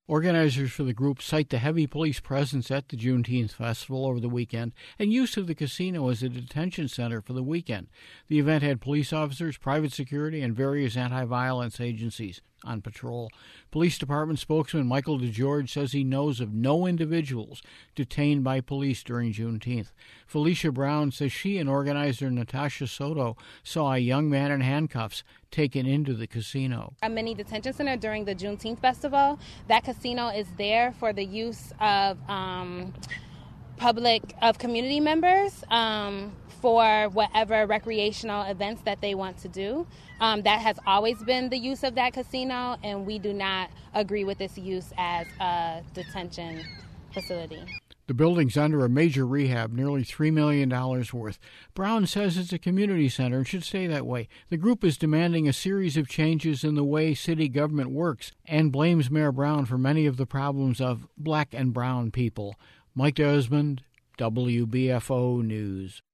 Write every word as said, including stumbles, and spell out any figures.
Organizers for the group cite the heavy police presence at the Juneteenth Festival over the weekend and use of the casino as a detention center for the weekend. The event had police officers, private security, and various anti-violence agencies on patrol. Police Department spokesman Michael DeGeorge says he knows of no individuals detained by police during Juneteenth. Felicia Brown says she and organizer Natasha Soto saw a young man in handcuffs taken into the casino. A mini detention center during the Juneteenth Festival. That casino is there for the use of um, public, of community members um, for whatever recreational events that they want to do. Um, that has always been the use of that casino, and we do not agree with this use as a detention facility. The building's under a major rehab, nearly three million dollars worth. Brown says it's a community center and should stay that way. The group is demanding a series of changes in the way city government works and blames Mayor Brown for many of the problems of black and brown people. Mike Desmond, W B F O News.